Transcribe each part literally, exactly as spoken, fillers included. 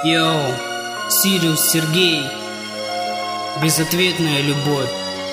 Йоу, Сириус Сергей. Безответная любовь.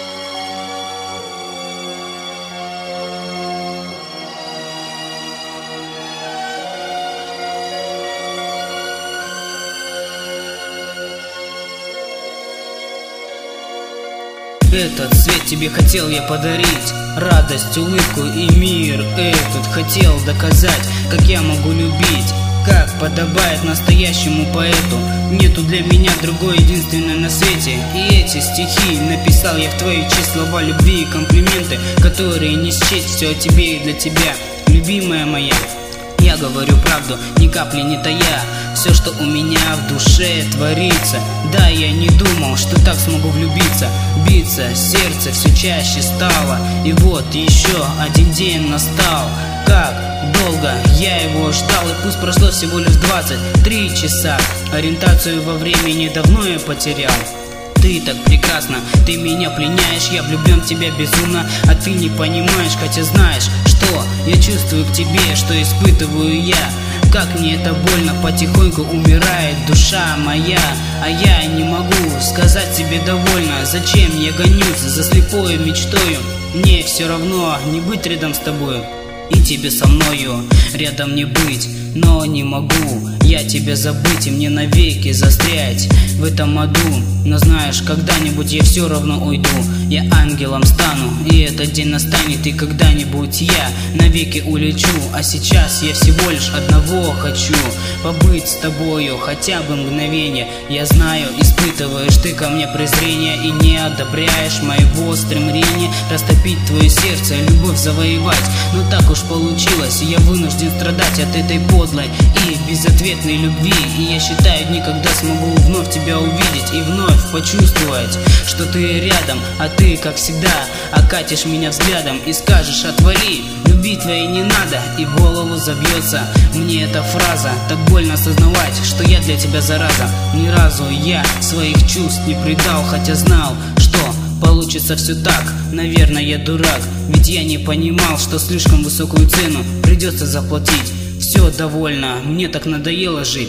Этот свет тебе хотел я подарить, радость, улыбку и мир этот хотел доказать, как я могу любить, как подобает настоящему поэту. Нету для меня другой единственной на свете. И эти стихи написал я в твою честь, слова любви и комплименты, которые не счесть, все о тебе и для тебя, любимая моя. Я говорю правду, ни капли не тая, все, что у меня в душе творится. Да, я не думал, что так смогу влюбиться, биться, сердце все чаще стало. И вот еще один день настал. Как долго я его ждал, и пусть прошло всего лишь двадцать три часа. Ориентацию во времени давно я потерял. Ты так прекрасна, ты меня пленяешь, я влюблен в тебя безумно, а ты не понимаешь, хотя знаешь, что я чувствую к тебе, что испытываю я. Как мне это больно, потихоньку умирает душа моя, а я не могу сказать себе довольно. Зачем я гонюсь за слепой мечтою? Мне все равно не быть рядом с тобою, и тебе со мною рядом не быть. Но не могу я тебя забыть и мне навеки застрять в этом аду. Но знаешь, когда-нибудь я все равно уйду, я ангелом стану, и этот день настанет, и когда-нибудь я навеки улечу. А сейчас я всего лишь одного хочу, побыть с тобою хотя бы мгновение. Я знаю, испытываешь ты ко мне презрение и не одобряешь моего стремления растопить твое сердце, любовь завоевать. Но так уж получилось, и я вынужден страдать от этой подлой и безответной любви. И я считаю, никогда смогу вновь тебя увидеть и вновь почувствовать, что ты рядом. А ты, как всегда, окатишь меня взглядом и скажешь: отвали, любить твоей не надо. И в голову забьется мне эта фраза. Так больно осознавать, что я для тебя зараза. Ни разу я своих чувств не предал, хотя знал, что получится все так. Наверное, я дурак, ведь я не понимал, что слишком высокую цену придется заплатить. Все довольно, мне так надоело жить.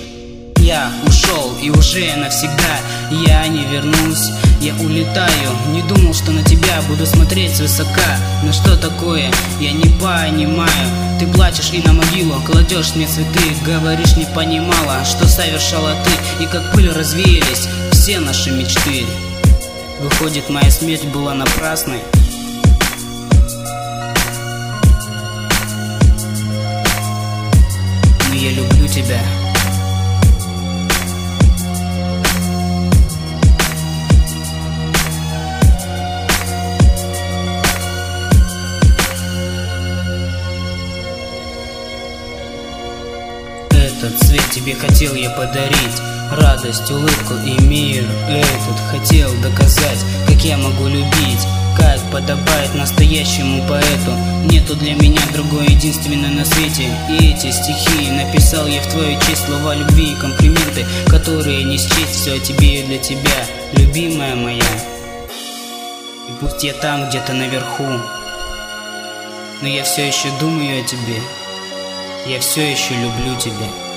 Я ушел и уже навсегда я не вернусь, я улетаю. Не думал, что на тебя буду смотреть свысока. Но что такое, я не понимаю. Ты плачешь и на могилу кладешь мне цветы, говоришь, не понимала, что совершала ты, и как пыль развеялись все наши мечты. Выходит, моя смерть была напрасной. Но я люблю тебя. Этот цвет тебе хотел я подарить, радость, улыбку и мир этот хотел доказать, как я могу любить, как подобает настоящему поэту. Нету для меня другой единственной на свете. И эти стихи написал я в твою честь, слова любви и комплименты, которые не счесть, все о тебе и для тебя, любимая моя. И пусть я там где-то наверху, но я все еще думаю о тебе, я все еще люблю тебя.